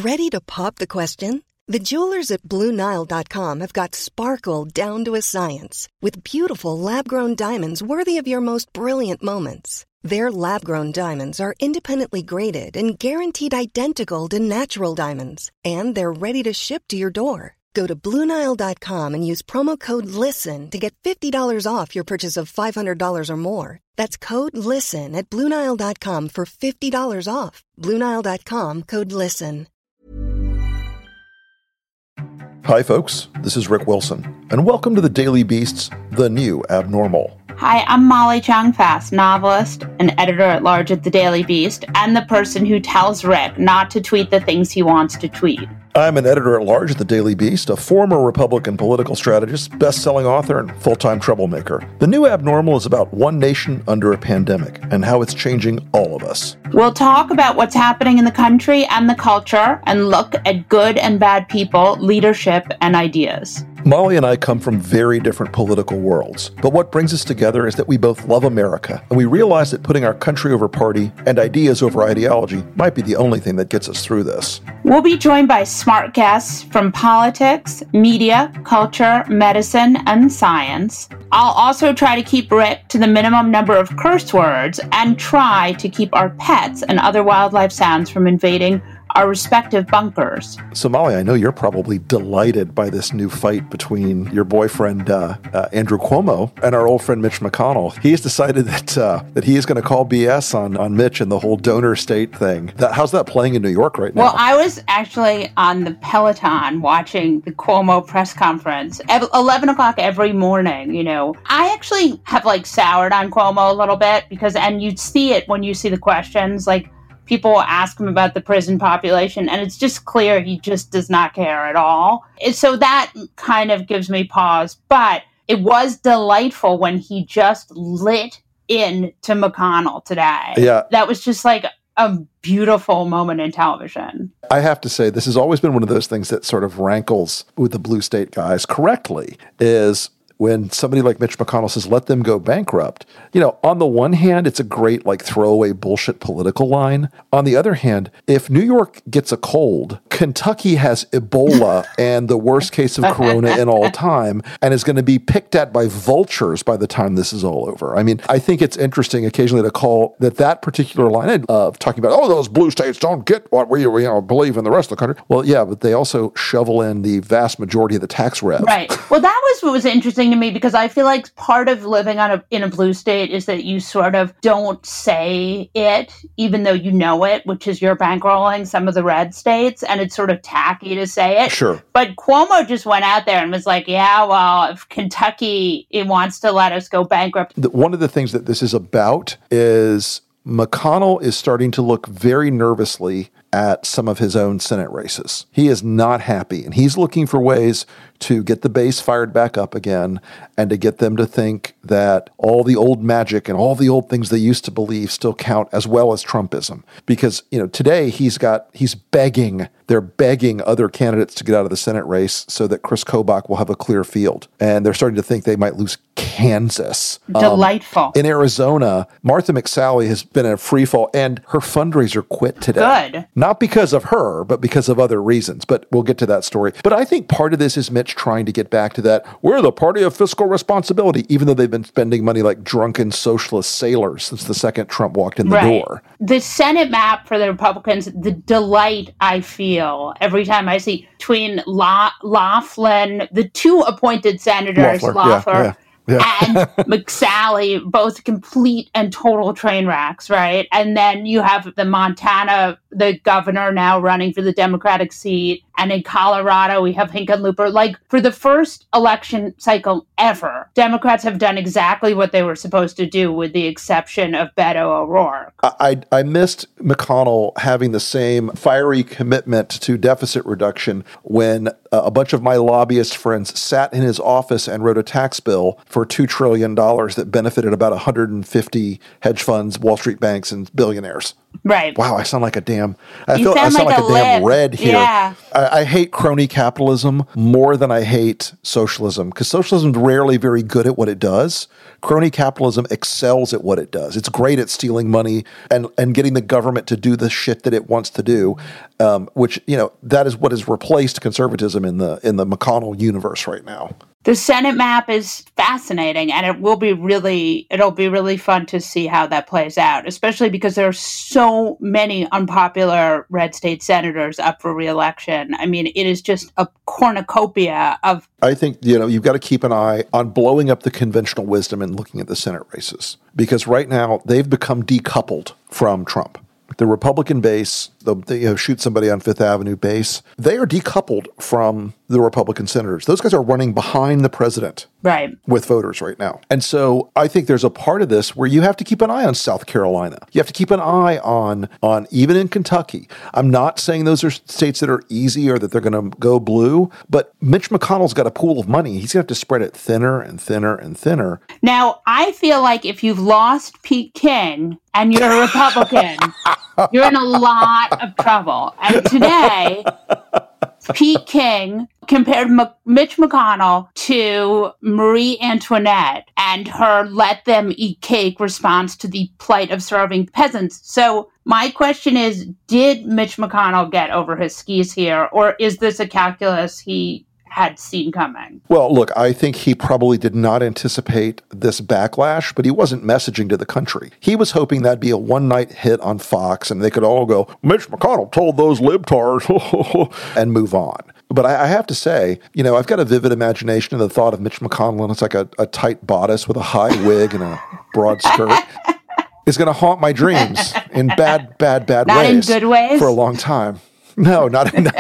Ready to pop the question? The jewelers at BlueNile.com have got sparkle down to a science with beautiful lab-grown diamonds worthy of your most brilliant moments. Their lab-grown diamonds are independently graded and guaranteed identical to natural diamonds, and they're ready to ship to your door. Go to BlueNile.com and use promo code LISTEN to get $50 off your purchase of $500 or more. That's code LISTEN at BlueNile.com for $50 off. BlueNile.com, code LISTEN. Hi, folks. This is Rick Wilson, and welcome to the Daily Beast's The New Abnormal. Hi, I'm Molly Jong-Fast, novelist and editor-at-large at The Daily Beast, and the person who tells Rick not to tweet the things he wants to tweet. I'm an editor-at-large at The Daily Beast, a former Republican political strategist, best-selling author, and full-time troublemaker. The New Abnormal is about one nation under a pandemic and how it's changing all of us. We'll talk about what's happening in the country and the culture and look at good and bad people, leadership, and ideas. Molly and I come from very different political worlds, but what brings us together is that we both love America, and we realize that putting our country over party and ideas over ideology might be the only thing that gets us through this. We'll be joined by smart guests from politics, media, culture, medicine, and science. I'll also try to keep Rick to the minimum number of curse words and try to keep our pets and other wildlife sounds from invading our respective bunkers. So, Molly, I know you're probably delighted by this new fight between your boyfriend, Andrew Cuomo, and our old friend, Mitch McConnell. He has decided that he is going to call BS on Mitch and the whole donor state thing. How's that playing in New York right now? Well, I was actually on the Peloton watching the Cuomo press conference at 11 o'clock every morning, you know. I actually have, soured on Cuomo a little bit and you'd see it when you see the questions, people will ask him about the prison population, and it's just clear he just does not care at all. So that kind of gives me pause. But it was delightful when he just lit into McConnell today. Yeah. That was just a beautiful moment in television. I have to say, this has always been one of those things that sort of rankles with the blue state guys correctly, is when somebody like Mitch McConnell says, let them go bankrupt. On the one hand, it's a great throwaway bullshit political line. On the other hand, if New York gets a cold, Kentucky has Ebola and the worst case of corona in all time and is going to be picked at by vultures by the time this is all over. I mean, I think it's interesting occasionally to call that particular line of talking about, those blue states don't get what we believe in the rest of the country. Well, yeah, but they also shovel in the vast majority of the tax rev. Right. Well, that was what was interesting to me, because I feel like part of living in a blue state is that you sort of don't say it, even though you know it, which is you're bankrolling some of the red states, and it's sort of tacky to say it. Sure. But Cuomo just went out there and was like, yeah, well, if Kentucky wants to let us go bankrupt. One of the things that this is about is McConnell is starting to look very nervously at some of his own Senate races. He is not happy, and he's looking for ways to get the base fired back up again and to get them to think that all the old magic and all the old things they used to believe still count, as well as Trumpism. Because, today they're begging other candidates to get out of the Senate race so that Chris Kobach will have a clear field. And they're starting to think they might lose Kansas. Delightful. In Arizona, Martha McSally has been in a free fall, and her fundraiser quit today. Good. Not because of her, but because of other reasons. But we'll get to that story. But I think part of this is Mitch trying to get back to that, we're the party of fiscal responsibility, even though they've been spending money like drunken socialist sailors since the second Trump walked in the door. The Senate map for the Republicans, the delight I feel every time I see between Laughlin, the two appointed senators, Loeffler and McSally, both complete and total train wrecks, right? And then you have the Montana, the governor now running for the Democratic seat. And in Colorado, we have Hickenlooper. For the first election cycle ever, Democrats have done exactly what they were supposed to do, with the exception of Beto O'Rourke. I missed McConnell having the same fiery commitment to deficit reduction when a bunch of my lobbyist friends sat in his office and wrote a tax bill for $2 trillion that benefited about 150 hedge funds, Wall Street banks, and billionaires. Right. Wow, I sound like a damn. I sound like a damn red here. Yeah. I hate crony capitalism more than I hate socialism, because socialism is rarely very good at what it does. Crony capitalism excels at what it does. It's great at stealing money and getting the government to do the shit that it wants to do, which, that is what has replaced conservatism in the McConnell universe right now. The Senate map is fascinating, and it'll be really fun to see how that plays out, especially because there are so many unpopular red state senators up for re-election. I mean, it is just a cornucopia of... I think, you've got to keep an eye on blowing up the conventional wisdom and looking at the Senate races, because right now they've become decoupled from Trump. The Republican base, they shoot somebody on Fifth Avenue base, they are decoupled from the Republican senators. Those guys are running behind the president with voters right now. And so I think there's a part of this where you have to keep an eye on South Carolina. You have to keep an eye on even in Kentucky. I'm not saying those are states that are easy or that they're going to go blue, but Mitch McConnell's got a pool of money. He's going to have to spread it thinner and thinner and thinner. Now, I feel like if you've lost Pete King and you're a Republican, you're in a lot of trouble. And today, Pete King compared Mitch McConnell to Marie Antoinette and her let them eat cake response to the plight of starving peasants. So my question is, did Mitch McConnell get over his skis here, or is this a calculus he had seen coming? Well, look, I think he probably did not anticipate this backlash, but he wasn't messaging to the country. He was hoping that'd be a one-night hit on Fox and they could all go, Mitch McConnell told those libtards, and move on. But I have to say, I've got a vivid imagination of the thought of Mitch McConnell, and it's like a tight bodice with a high wig and a broad skirt. Is going to haunt my dreams in bad not ways. Not in good ways? For a long time. No, not in...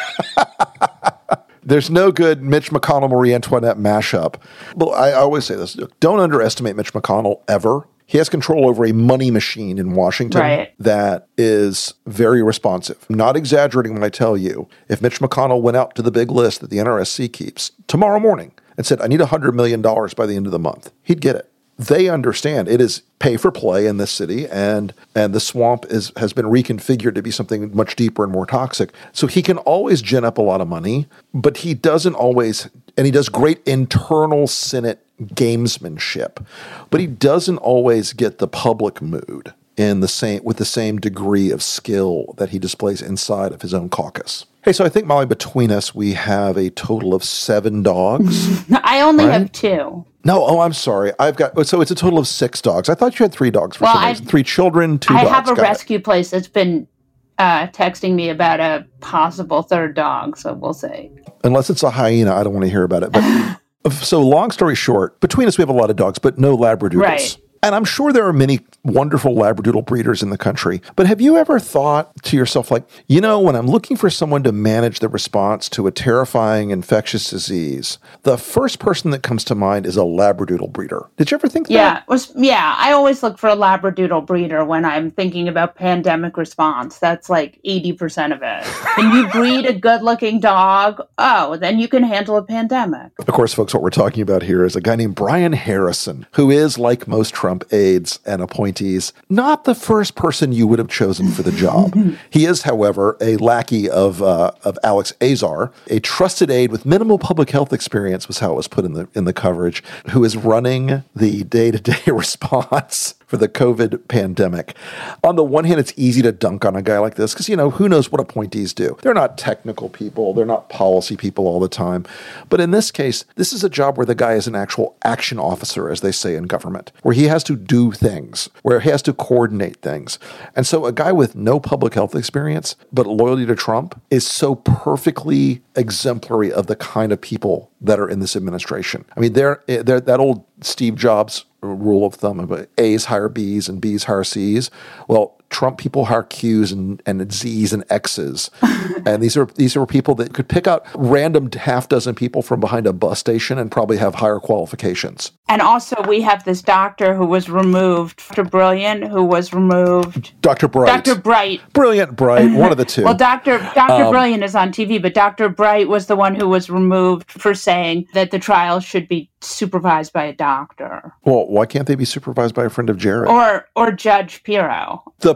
There's no good Mitch McConnell, Marie Antoinette mashup. Well, I always say this. Don't underestimate Mitch McConnell ever. He has control over a money machine in Washington that is very responsive. I'm not exaggerating when I tell you, if Mitch McConnell went out to the big list that the NRSC keeps tomorrow morning and said, I need $100 million by the end of the month, he'd get it. They understand it is pay for play in this city, and the swamp has been reconfigured to be something much deeper and more toxic. So he can always gin up a lot of money, but he doesn't always, and he does great internal Senate gamesmanship, but he doesn't always get the public mood with the same degree of skill that he displays inside of his own caucus. Hey, so I think, Molly, between us, we have a total of 7 dogs. I only have 2. No, I'm sorry. So it's a total of 6 dogs. I thought you had 3 dogs for some reason. 3 children, 2 dogs. I have a rescue place that's been texting me about a possible 3rd dog, so we'll see. Unless it's a hyena, I don't want to hear about it. But so long story short, between us, we have a lot of dogs, but no Labradoodles. Right. And I'm sure there are many wonderful Labradoodle breeders in the country. But have you ever thought to yourself, like, when I'm looking for someone to manage the response to a terrifying infectious disease, the first person that comes to mind is a Labradoodle breeder. Did you ever think that? Yeah, I always look for a Labradoodle breeder when I'm thinking about pandemic response. That's like 80% of it. Can you breed a good-looking dog? Oh, then you can handle a pandemic. Of course, folks, what we're talking about here is a guy named Brian Harrison, who is, like most Trump aides and appointees, not the first person you would have chosen for the job. He is, however, a lackey of Alex Azar, a trusted aide with minimal public health experience, was how it was put in the coverage, who is running the day-to-day response for the COVID pandemic. On the one hand, it's easy to dunk on a guy like this because, who knows what appointees do. They're not technical people. They're not policy people all the time. But in this case, this is a job where the guy is an actual action officer, as they say in government, where he has to do things, where he has to coordinate things. And so a guy with no public health experience, but loyalty to Trump, is so perfectly exemplary of the kind of people that are in this administration. I mean, they're that old Steve Jobs rule of thumb of A's hire B's and B's hire C's. Well, Trump people hire Q's and Z's and X's. And these are people that could pick out random half dozen people from behind a bus station and probably have higher qualifications. And also we have this doctor who was removed, Dr. Brilliant, who was removed. Dr. Bright. Dr. Bright. Brilliant, Bright, one of the two. Well, Dr. Brilliant is on TV, but Dr. Bright was the one who was removed for saying that the trial should be supervised by a doctor. Well, why can't they be supervised by a friend of Jared? Or Judge Pirro? The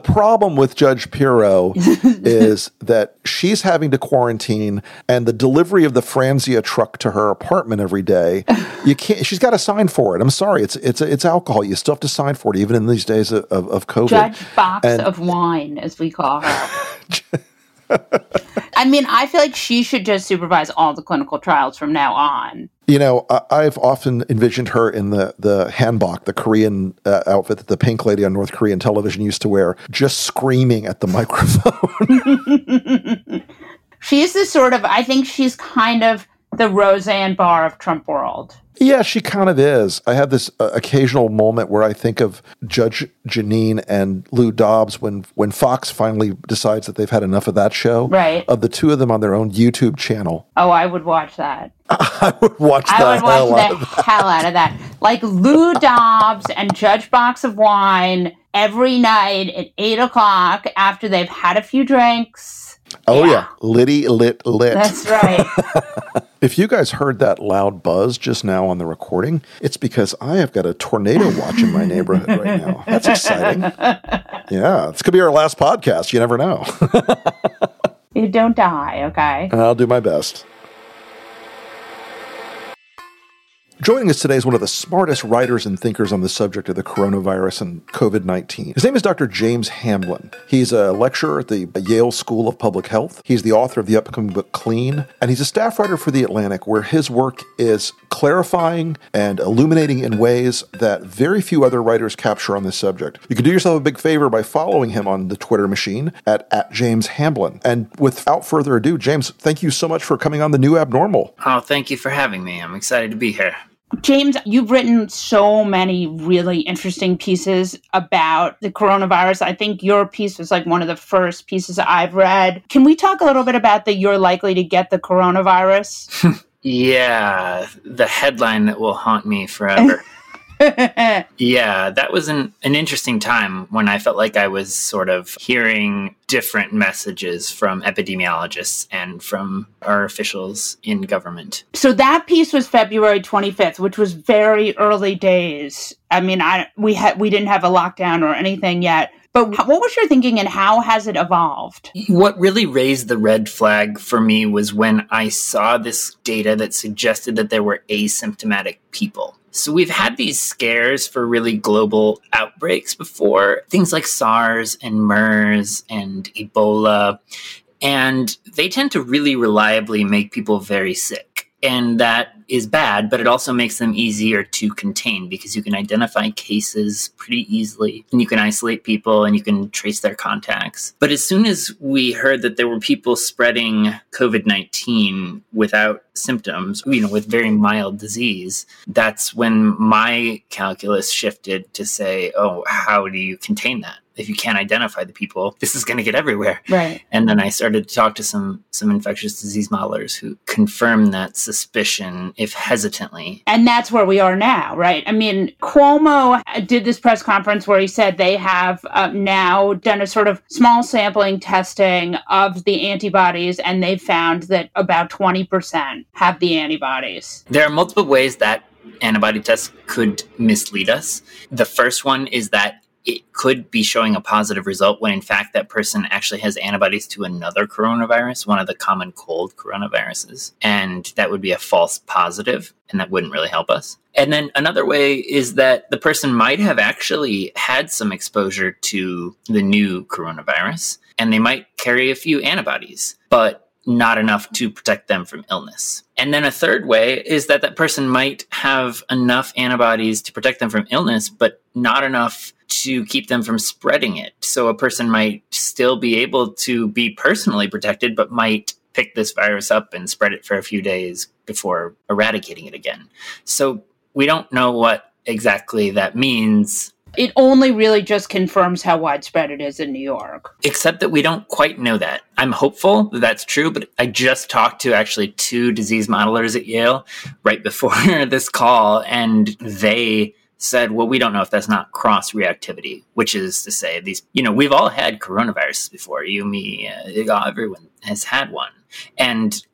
problem with Judge Pirro is that she's having to quarantine, and the delivery of the Franzia truck to her apartment every day, you can't. She's got to sign for it. I'm sorry, it's alcohol. You still have to sign for it, even in these days of COVID. Judge Box of Wine, as we call her. I mean, I feel like she should just supervise all the clinical trials from now on. You know, I've often envisioned her in the hanbok, the Korean outfit that the pink lady on North Korean television used to wear, just screaming at the microphone. She's the sort of, I think she's kind of the Roseanne Barr of Trump world. Yeah, she kind of is. I have this occasional moment where I think of Judge Jeanine and Lou Dobbs when Fox finally decides that they've had enough of that show. Right. Of the two of them on their own YouTube channel. Oh, I would watch that. I would watch the hell out of that. Like Lou Dobbs and Judge Box of Wine every night at 8 o'clock after they've had a few drinks. Oh, yeah. Litty lit. That's right. If you guys heard that loud buzz just now on the recording, it's because I have got a tornado watch in my neighborhood right now. That's exciting. Yeah, this could be our last podcast. You never know. You don't die, okay? I'll do my best. Joining us today is one of the smartest writers and thinkers on the subject of the coronavirus and COVID-19. His name is Dr. James Hamblin. He's a lecturer at the Yale School of Public Health. He's the author of the upcoming book Clean, and he's a staff writer for The Atlantic, where his work is clarifying and illuminating in ways that very few other writers capture on this subject. You can do yourself a big favor by following him on the Twitter machine at James Hamblin. And without further ado, James, thank you so much for coming on The New Abnormal. Oh, thank you for having me. I'm excited to be here. James, you've written so many really interesting pieces about the coronavirus. I think your piece was like one of the first pieces I've read. Can we talk a little bit about that you're likely to get the coronavirus? Yeah, the headline that will haunt me forever. Yeah, that was an interesting time when I felt like I was sort of hearing different messages from epidemiologists and from our officials in government. So that piece was February 25th, which was very early days. I mean, we didn't have a lockdown or anything yet. But what was your thinking and how has it evolved? What really raised the red flag for me was when I saw this data that suggested that there were asymptomatic people. So we've had these scares for really global outbreaks before, things like SARS and MERS and Ebola, and they tend to really reliably make people very sick. And that is bad, but it also makes them easier to contain because you can identify cases pretty easily and you can isolate people and you can trace their contacts. But as soon as we heard that there were people spreading COVID-19 without symptoms, with very mild disease, that's when my calculus shifted to say, oh, how do you contain that? If you can't identify the people, this is going to get everywhere. Right. And then I started to talk to some infectious disease modelers who confirmed that suspicion, if hesitantly. And that's where we are now, right? I mean, Cuomo did this press conference where he said they have now done a sort of small sampling testing of the antibodies, and they've found that about 20% have the antibodies. There are multiple ways that antibody tests could mislead us. The first one is that it could be showing a positive result when in fact that person actually has antibodies to another coronavirus, one of the common cold coronaviruses. And that would be a false positive, and that wouldn't really help us. And then another way is that the person might have actually had some exposure to the new coronavirus, and they might carry a few antibodies, but not enough to protect them from illness. And then a third way is that that person might have enough antibodies to protect them from illness, but not enough to keep them from spreading it. So a person might still be able to be personally protected, but might pick this virus up and spread it for a few days before eradicating it again. So we don't know what exactly that means. It only really just confirms how widespread it is in New York. Except that we don't quite know that. I'm hopeful that that's true, but I just talked to actually 2 disease modelers at Yale right before this call, and they said, well, we don't know if that's not cross-reactivity, which is to say these, we've all had coronaviruses before. You, me, everyone has had one. And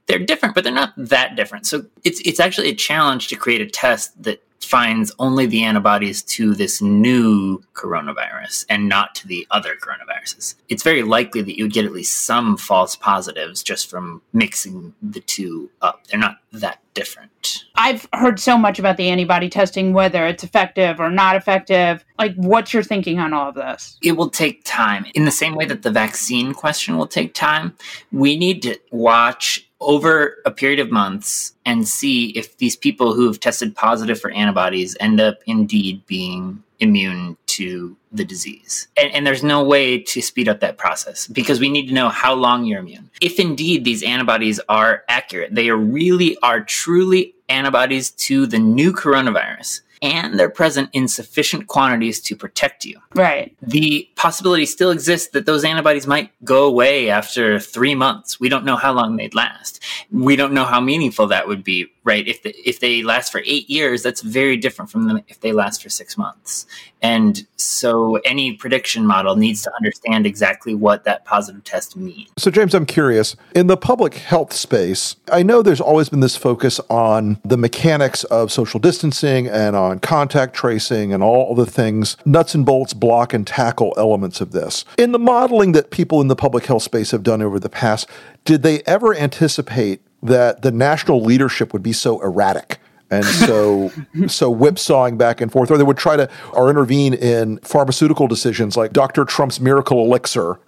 they're different, but they're not that different. So it's actually a challenge to create a test that finds only the antibodies to this new coronavirus and not to the other coronaviruses. It's very likely that you would get at least some false positives just from mixing the two up. They're not that different. I've heard so much about the antibody testing, whether it's effective or not effective. Like, what's your thinking on all of this? It will take time. In the same way that the vaccine question will take time, we need to watch over a period of months and see if these people who have tested positive for antibodies end up indeed being immune to the disease. And there's no way to speed up that process because we need to know how long you're immune. If indeed these antibodies are accurate, they are truly antibodies to the new coronavirus, and they're present in sufficient quantities to protect you. Right. The possibility still exists that those antibodies might go away after 3 months. We don't know how long they'd last. We don't know how meaningful that would be, right? If they last for 8 years, that's very different from them if they last for 6 months. And so any prediction model needs to understand exactly what that positive test means. So, James, I'm curious. In the public health space, I know there's always been this focus on the mechanics of social distancing and on contact tracing and all the things, nuts and bolts, block and tackle elements of this. In the modeling that people in the public health space have done over the past, did they ever anticipate that the national leadership would be so erratic and so whipsawing back and forth, or they would try to or intervene in pharmaceutical decisions like Dr. Trump's miracle elixir?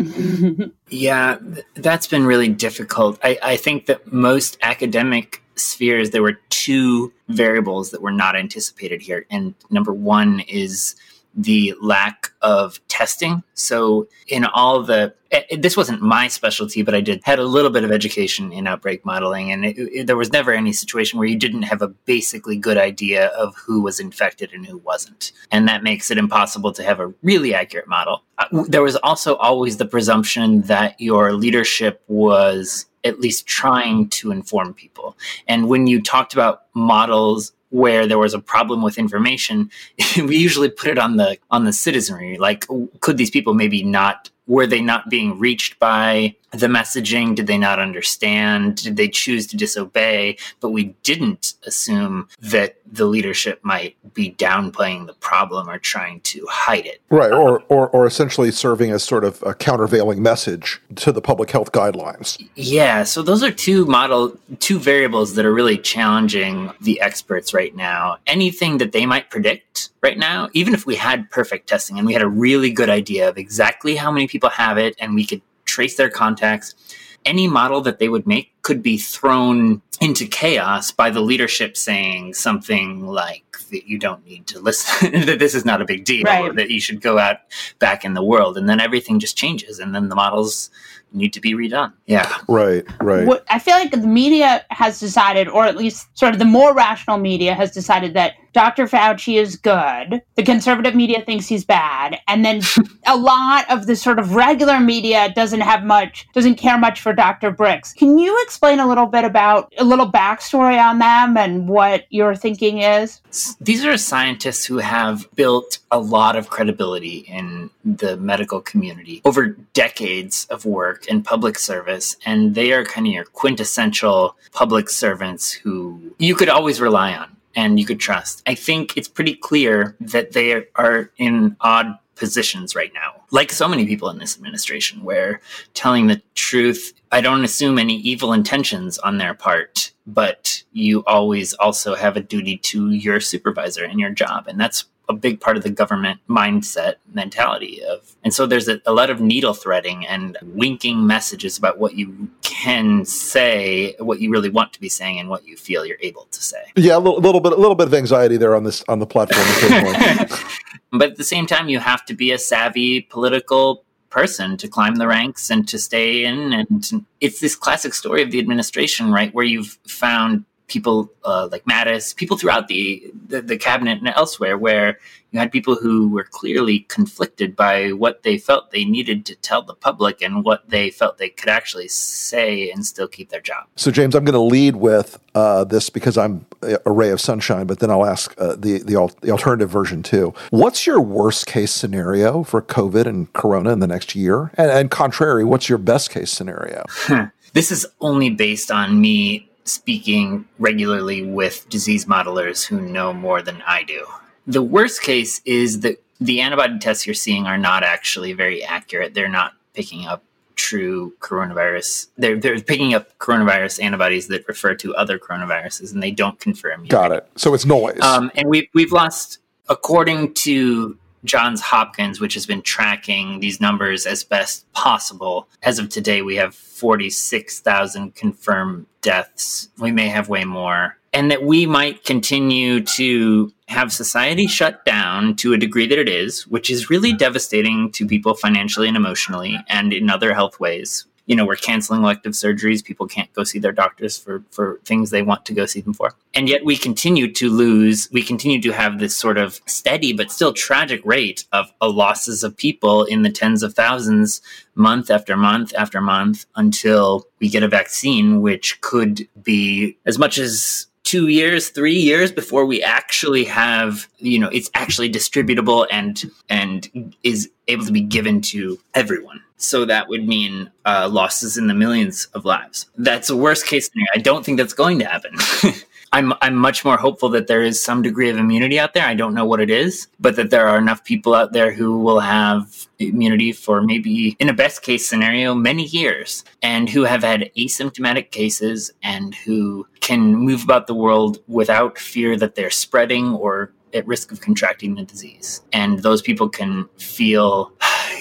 Yeah, that's been really difficult. I think that most academic spheres, there were two variables that were not anticipated here. And number one is the lack of testing. So in all this wasn't my specialty, but I had a little bit of education in outbreak modeling. And there was never any situation where you didn't have a basically good idea of who was infected and who wasn't. And that makes it impossible to have a really accurate model. There was also always the presumption that your leadership was at least trying to inform people. And when you talked about models where there was a problem with information, we usually put it on the citizenry. Like, could these people were they not being reached by the messaging? Did they not understand? Did they choose to disobey? But we didn't assume that the leadership might be downplaying the problem or trying to hide it. Right, or essentially serving as sort of a countervailing message to the public health guidelines. Yeah, so those are two variables that are really challenging the experts right now. Anything that they might predict right now, even if we had perfect testing and we had a really good idea of exactly how many people have it and we could trace their contacts, any model that they would make could be thrown into chaos by the leadership saying something like that you don't need to listen, that this is not a big deal, right, or that you should go out back in the world. And then everything just changes and then the models need to be redone. Yeah. Right. I feel like the media has decided, or at least sort of the more rational media has decided that Dr. Fauci is good. The conservative media thinks he's bad. And then a lot of the sort of regular media doesn't care much for Dr. Birx. Can you explain a little bit about a little backstory on them and what your thinking is? These are scientists who have built a lot of credibility in the medical community over decades of work and public service. And they are kind of your quintessential public servants who you could always rely on and you could trust. I think it's pretty clear that they are in odd positions right now, like so many people in this administration, where telling the truth, I don't assume any evil intentions on their part, but you always also have a duty to your supervisor and your job. And that's a big part of the government mindset mentality and so there's a lot of needle threading and winking messages about what you can say, what you really want to be saying, and what you feel you're able to say. Yeah, a little bit of anxiety there on the platform occasionally. But at the same time, you have to be a savvy political person to climb the ranks and to stay in. And it's this classic story of the administration, right, where you've found people like Mattis, people throughout the cabinet and elsewhere, where you had people who were clearly conflicted by what they felt they needed to tell the public and what they felt they could actually say and still keep their job. So, James, I'm going to lead with this because I'm a ray of sunshine, but then I'll ask the alternative version too. What's your worst case scenario for COVID and Corona in the next year? And contrary, what's your best case scenario? This is only based on me speaking regularly with disease modelers who know more than I do. The worst case is that the antibody tests you're seeing are not actually very accurate. They're not picking up true coronavirus. They're picking up coronavirus antibodies that refer to other coronaviruses, and they don't confirm. Got it. So it's noise. And we've lost, according to Johns Hopkins, which has been tracking these numbers as best possible. As of today, we have 46,000 confirmed deaths. We may have way more. And that we might continue to have society shut down to a degree that it is, which is really devastating to people financially and emotionally and in other health ways. You know, we're canceling elective surgeries. People can't go see their doctors for things they want to go see them for. And yet we continue to have this sort of steady but still tragic rate of losses of people in the tens of thousands month after month after month until we get a vaccine, which could be as much as 2 years, 3 years before we actually have, it's actually distributable and is able to be given to everyone. So that would mean losses in the millions of lives. That's a worst case scenario. I don't think that's going to happen. I'm much more hopeful that there is some degree of immunity out there. I don't know what it is, but that there are enough people out there who will have immunity for maybe, in a best case scenario, many years, and who have had asymptomatic cases and who can move about the world without fear that they're spreading or at risk of contracting the disease. And those people can feel,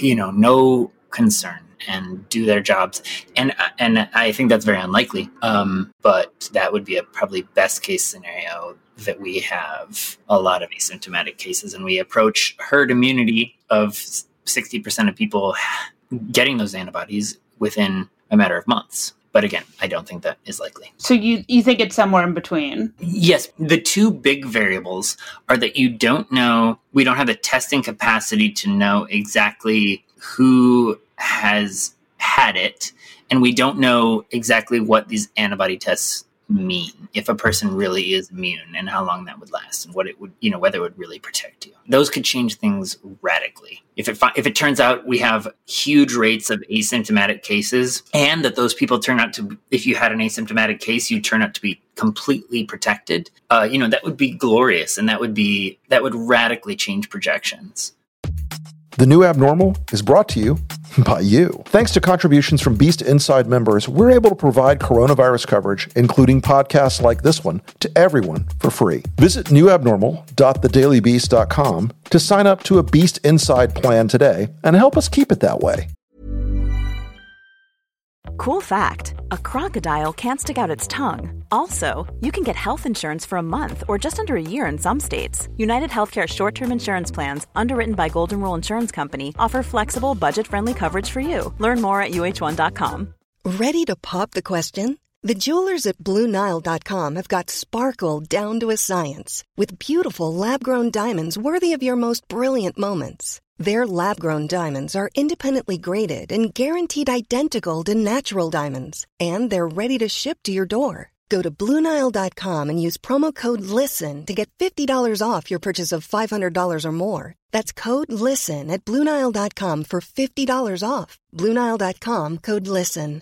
no concern and do their jobs. And I think that's very unlikely. But that would be a probably best case scenario, that we have a lot of asymptomatic cases and we approach herd immunity of 60% of people getting those antibodies within a matter of months. But again, I don't think that is likely. So you think it's somewhere in between? Yes. The two big variables are that we don't have the testing capacity to know exactly who has had it, and we don't know exactly what these antibody tests mean, if a person really is immune and how long that would last and what it would, whether it would really protect you. Those could change things radically. If it turns out we have huge rates of asymptomatic cases, and that those people turn out to, if you had an asymptomatic case, you turn out to be completely protected, that would be glorious, and that would radically change projections. The New Abnormal is brought to you by you. Thanks to contributions from Beast Inside members, we're able to provide coronavirus coverage, including podcasts like this one, to everyone for free. Visit newabnormal.thedailybeast.com to sign up to a Beast Inside plan today and help us keep it that way. Cool fact, a crocodile can't stick out its tongue. Also, you can get health insurance for a month or just under a year in some states. United Healthcare short-term insurance plans, underwritten by Golden Rule Insurance Company, offer flexible, budget-friendly coverage for you. Learn more at uh1.com. Ready to pop the question? The jewelers at BlueNile.com have got sparkle down to a science with beautiful lab-grown diamonds worthy of your most brilliant moments. Their lab-grown diamonds are independently graded and guaranteed identical to natural diamonds, and they're ready to ship to your door. Go to BlueNile.com and use promo code LISTEN to get $50 off your purchase of $500 or more. That's code LISTEN at BlueNile.com for $50 off. BlueNile.com, code LISTEN.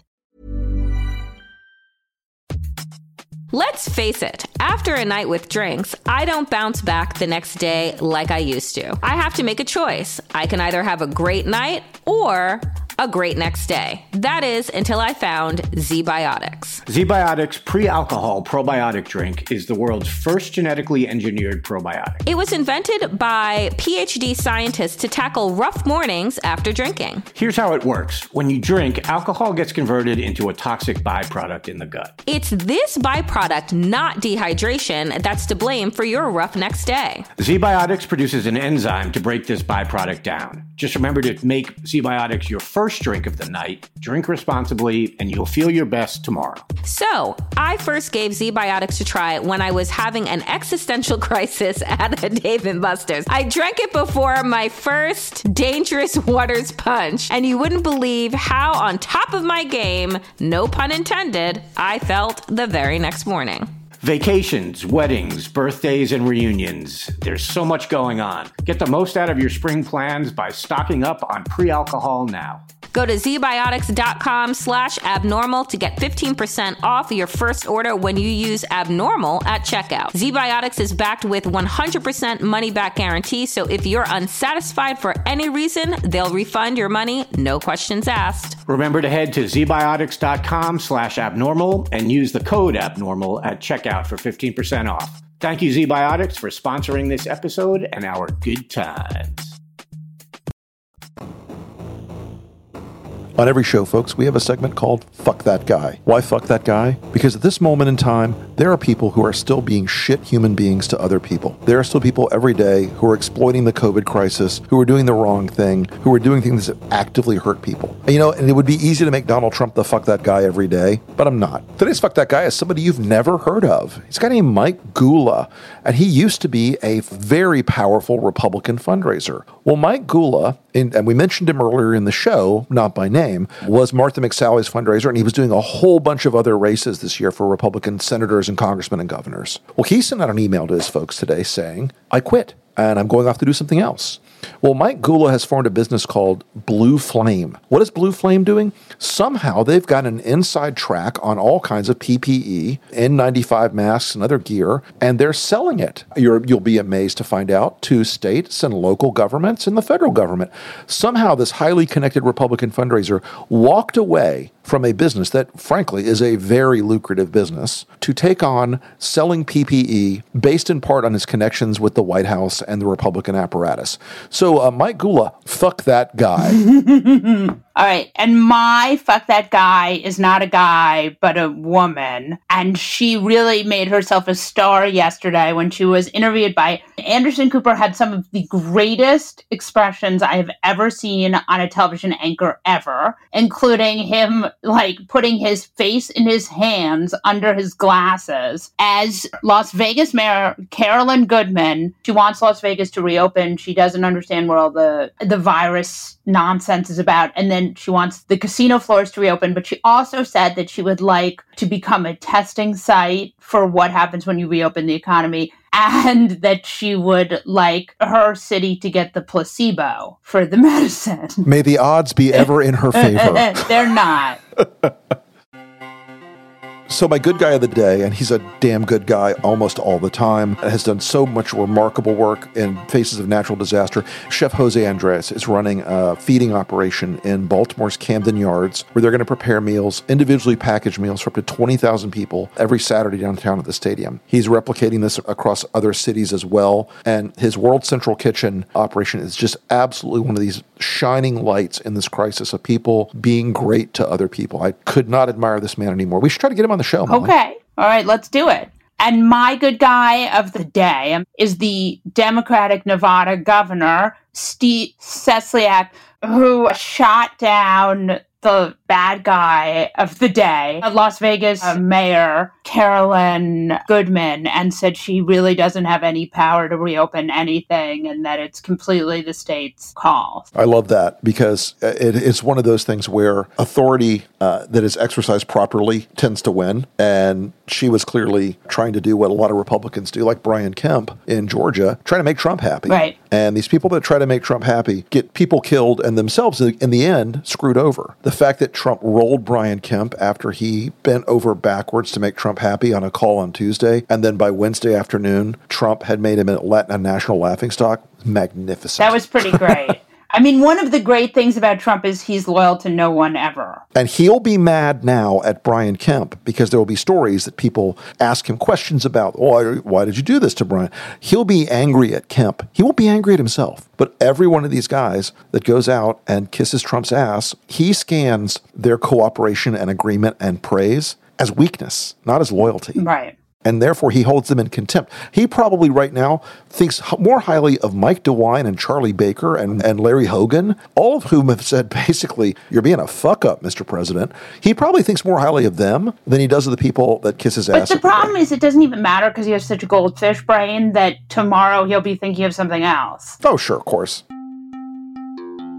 Let's face it, after a night with drinks, I don't bounce back the next day like I used to. I have to make a choice. I can either have a great night or a great next day. That is, until I found ZBiotics. ZBiotics pre-alcohol probiotic drink is the world's first genetically engineered probiotic. It was invented by PhD scientists to tackle rough mornings after drinking. Here's how it works. When you drink, alcohol gets converted into a toxic byproduct in the gut. It's this byproduct, not dehydration, that's to blame for your rough next day. ZBiotics produces an enzyme to break this byproduct down. Just remember to make ZBiotics your first drink of the night, drink responsibly, and you'll feel your best tomorrow. So, I first gave ZBiotics a try when I was having an existential crisis at a Dave & Buster's. I drank it before my first Dangerous Waters punch, and you wouldn't believe how on top of my game, no pun intended, I felt the very next morning. Vacations, weddings, birthdays, and reunions. There's so much going on. Get the most out of your spring plans by stocking up on pre-alcohol now. Go to zbiotics.com/abnormal to get 15% off your first order when you use abnormal at checkout. ZBiotics is backed with 100% money-back guarantee, so if you're unsatisfied for any reason, they'll refund your money, no questions asked. Remember to head to zbiotics.com/abnormal and use the code abnormal at checkout for 15% off. Thank you, ZBiotics, for sponsoring this episode and our good times. On every show, folks, we have a segment called Fuck That Guy. Why fuck that guy? Because at this moment in time, there are people who are still being shit human beings to other people. There are still people every day who are exploiting the COVID crisis, who are doing the wrong thing, who are doing things that actively hurt people. And, and it would be easy to make Donald Trump the fuck that guy every day, but I'm not. Today's Fuck That Guy is somebody you've never heard of. He's a guy named Mike Gula, and he used to be a very powerful Republican fundraiser. Well, Mike Gula, and we mentioned him earlier in the show, not by name, was Martha McSally's fundraiser, and he was doing a whole bunch of other races this year for Republican senators and congressmen and governors. Well, he sent out an email to his folks today saying, I quit, and I'm going off to do something else. Well, Mike Gula has formed a business called Blue Flame. What is Blue Flame doing? Somehow they've got an inside track on all kinds of PPE, N95 masks and other gear, and they're selling it. You'll be amazed to find out to states and local governments and the federal government. Somehow this highly connected Republican fundraiser walked away from a business that, frankly, is a very lucrative business to take on selling PPE based in part on his connections with the White House and the Republican apparatus. So, Mike Gula, fuck that guy. All right. And my fuck that guy is not a guy, but a woman. And she really made herself a star yesterday when she was interviewed by Anderson Cooper. Had some of the greatest expressions I have ever seen on a television anchor ever, including him putting his face in his hands under his glasses as Las Vegas Mayor Carolyn Goodman. She wants Las Vegas to reopen. She doesn't understand what all the virus nonsense is about. And then she wants the casino floors to reopen. But she also said that she would like to become a testing site for what happens when you reopen the economy, and that she would like her city to get the placebo for the medicine. May the odds be ever in her favor. They're not. So my good guy of the day, and he's a damn good guy almost all the time, has done so much remarkable work in faces of natural disaster. Chef Jose Andres is running a feeding operation in Baltimore's Camden Yards, where they're going to prepare meals, individually packaged meals for up to 20,000 people every Saturday downtown at the stadium. He's replicating this across other cities as well, and his World Central Kitchen operation is just absolutely one of these shining lights in this crisis of people being great to other people. I could not admire this man anymore. We should try to get him on the show, Molly. Okay. All right, let's do it. And my good guy of the day is the Democratic Nevada governor, Steve Cesliak, who shot down the bad guy of the day, Las Vegas Mayor Carolyn Goodman, and said she really doesn't have any power to reopen anything and that it's completely the state's call. I love that because it's one of those things where authority that is exercised properly tends to win. And she was clearly trying to do what a lot of Republicans do, like Brian Kemp in Georgia, trying to make Trump happy. Right. And these people that try to make Trump happy get people killed and themselves, in the end, screwed over. The fact that Trump rolled Brian Kemp after he bent over backwards to make Trump happy on a call on Tuesday, and then by Wednesday afternoon, Trump had made him a national laughingstock, magnificent. That was pretty great. I mean, one of the great things about Trump is he's loyal to no one ever. And he'll be mad now at Brian Kemp because there will be stories that people ask him questions about, why did you do this to Brian? He'll be angry at Kemp. He won't be angry at himself. But every one of these guys that goes out and kisses Trump's ass, he scans their cooperation and agreement and praise as weakness, not as loyalty. Right. And therefore, he holds them in contempt. He probably right now thinks more highly of Mike DeWine and Charlie Baker and Larry Hogan, all of whom have said, basically, you're being a fuck-up, Mr. President. He probably thinks more highly of them than he does of the people that kiss his ass. But the problem is it doesn't even matter because he has such a goldfish brain that tomorrow he'll be thinking of something else. Oh, sure, of course.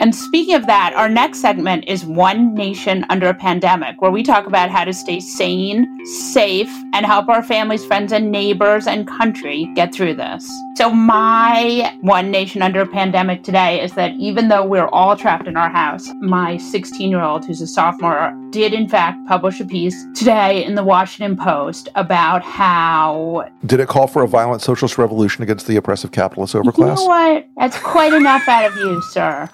And speaking of that, our next segment is One Nation Under a Pandemic, where we talk about how to stay sane, safe, and help our families, friends, and neighbors and country get through this. So my One Nation Under a Pandemic today is that even though we're all trapped in our house, my 16-year-old, who's a sophomore, did in fact publish a piece today in the Washington Post about how... Did it call for a violent socialist revolution against the oppressive capitalist overclass? You know what? That's quite enough out of you, sir.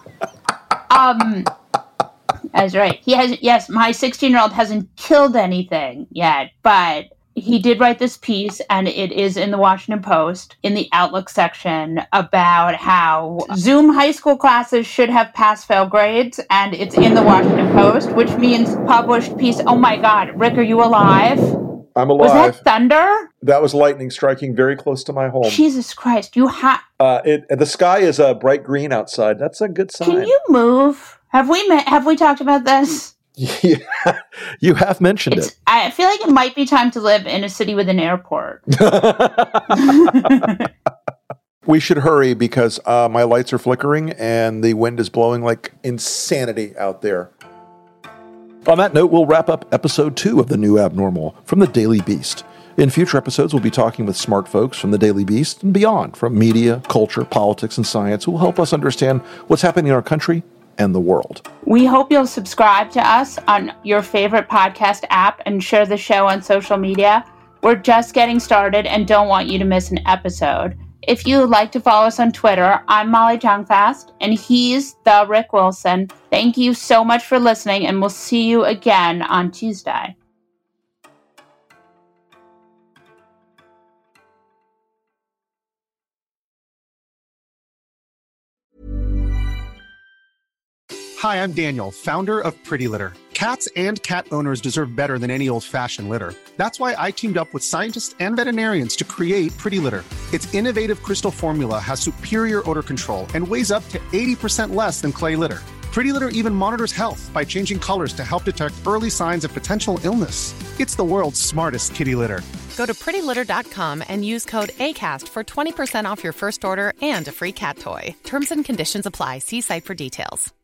That's right. He has, yes, my 16-year-old hasn't killed anything yet, but he did write this piece, and it is in the Washington Post in the Outlook section about how Zoom high school classes should have pass-fail grades, and it's in the Washington Post, which means published piece. Oh my God, Rick, are you alive? I'm alive. Was that thunder? That was lightning striking very close to my home. Jesus Christ, you have... The sky is bright green outside. That's a good sign. Can you move? Have we talked about this? Yeah, you have mentioned it. I feel like it might be time to live in a city with an airport. We should hurry because my lights are flickering and the wind is blowing like insanity out there. On that note, we'll wrap up episode 2 of The New Abnormal from The Daily Beast. In future episodes, we'll be talking with smart folks from The Daily Beast and beyond, from media, culture, politics, and science, who will help us understand what's happening in our country and the world. We hope you'll subscribe to us on your favorite podcast app and share the show on social media. We're just getting started and don't want you to miss an episode. If you would like to follow us on Twitter, I'm Molly Jong-Fast, and he's the Rick Wilson. Thank you so much for listening, and we'll see you again on Tuesday. Hi, I'm Daniel, founder of Pretty Litter. Cats and cat owners deserve better than any old-fashioned litter. That's why I teamed up with scientists and veterinarians to create Pretty Litter. Its innovative crystal formula has superior odor control and weighs up to 80% less than clay litter. Pretty Litter even monitors health by changing colors to help detect early signs of potential illness. It's the world's smartest kitty litter. Go to prettylitter.com and use code ACAST for 20% off your first order and a free cat toy. Terms and conditions apply. See site for details.